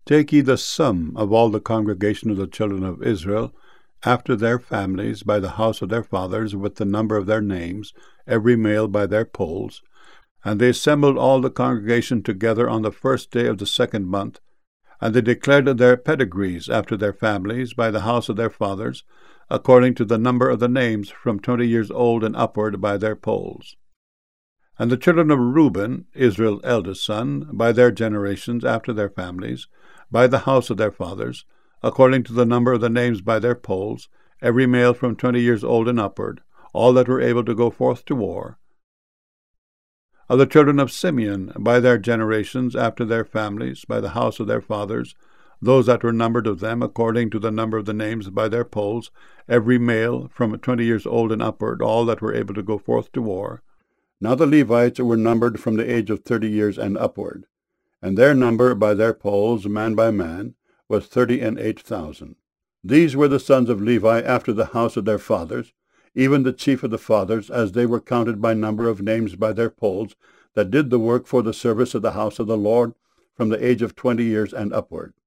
Take ye the sum of all the congregation of the children of Israel, after their families, by the house of their fathers, with the number of their names, every male by their polls. And they assembled all the congregation together on the first day of the second month, and they declared their pedigrees after their families, by the house of their fathers, according to the number of the names, from 20 years old and upward, by their polls. And the children of Reuben, Israel's eldest son, by their generations, after their families, by the house of their fathers, according to the number of the names by their polls, every male from 20 years old and upward, all that were able to go forth to war. Of the children of Simeon, by their generations, after their families, by the house of their fathers, those that were numbered of them, according to the number of the names by their polls, every male from 20 years old and upward, all that were able to go forth to war. Now the Levites were numbered from the age of 30 years and upward, and their number by their polls, man by man, was 38,000. These were the sons of Levi after the house of their fathers, even the chief of the fathers, as they were counted by number of names by their polls, that did the work for the service of the house of the Lord, from the age of 20 years and upward.